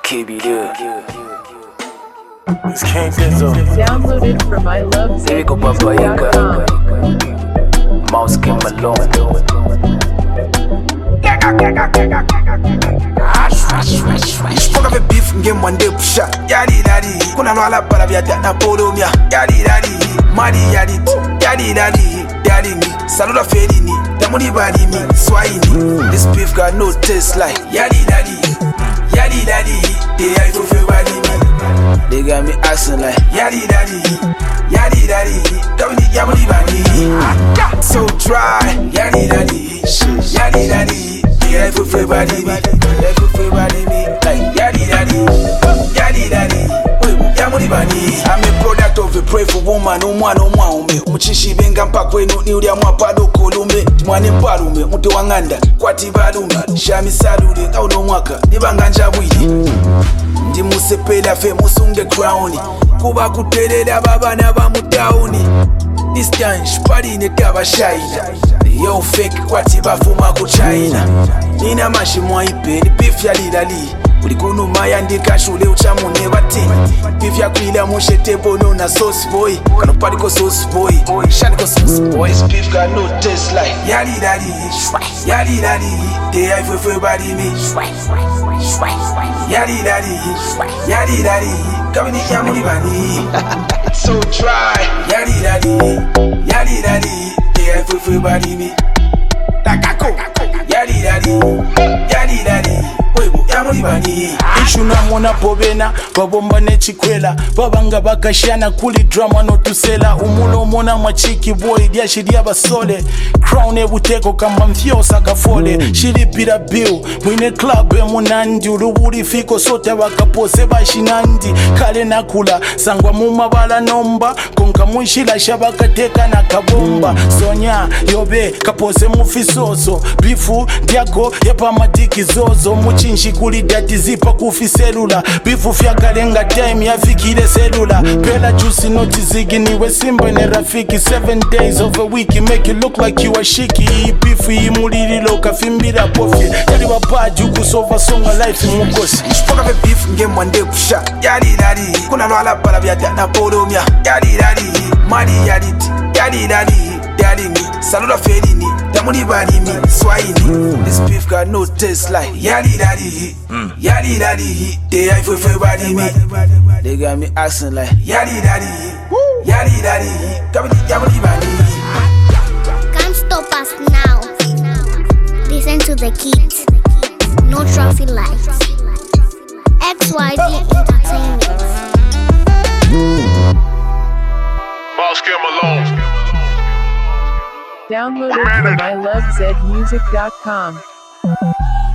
KB there. It's King Denzel. Downloaded from ilovemusic.com. Mouse King Malone. Spoke of a beef game one day pusha. Yadi daddy. Kuna no ala para via na polo mia. Yadi daddy. Madi yadi. Yadi daddy. Daddy me. Saluda fedi ni. Damoni body me. Swahili. This beef got no taste like yadi daddy. Yadi daddy. They I go feel body me. They got me asking like yadi daddy. Yadi daddy. Damoni body. So dry. Yadi daddy. Yadi daddy. Yeah, I feel body me. I feel body me. Like yadi daddy, yadi daddy. Yamuni bani. I'm a product of a pray for woman. Umwana umwaume. Umuchishi benga mpakwe ni uli amwapado kolume. Mwane mpalume. Mute wanganda. Kwati balume. Shami salude. Kauno mwaka. Nibanganja wili. Ndi musepela fe musunge crown. Kuba kuterera baba na bamutauni. This time shpari netaba shaina. Yo fake kwati bafuma ku China. Nina mashi mwaipe ni beef ya lilali. Ulikunu maya ndika shule uchamune bati. Beef ya kuila mushete bono na sauce boy. Kano pariko sauce boy. Shaniko sauce boy. This beef got no taste like yadi daddy. Yadi daddy. They I feel body me. Yadi daddy. Yadi daddy. Come ni yamuni bani. So dry. Yadi daddy. Yadi daddy. They I feel body me. Takako. Yadi daddy. Yadi daddy. Ishuna mwana pobena babomba nechikwela babanga bakashana kuli drama notusela umulo mona machiki boy dyashiria basole crown ebuteko kamba mfyosa kafole shiripira bill mwine club emunandi ulubuli fiko sote bakapose bashinandi kale nakula sangwa mumabala nomba konka mwishila shabakateka na kabomba sonya yobe kapose mufisoso bifu dyako yepa madiki zozo muchinshi kuli dati zipa kufi selula bifu fyagalenga time yafikile selula pela juicy noti zigi niwe simba ne rafiki 7 days of a week make you look like you are shiki bifu imulililo kafimbira pofi yali wapaji ukusova songa life mukosi spoka ve beef game one day kusha yali daddy kuna no ala para vya na polo mia yali daddy madi yali yali daddy daddy me saluda fedi ni damuni body me Swahili. This beef got no taste like yadi daddy. Yadi daddy. They I feel body me. They got me asking like yadi daddy. Yadi daddy. Damuni body. Can't stop us now. Listen to the kids. No traffic lights. XYZ Entertainment. Mouse King Malone. Downloaded from ilovemusic.com.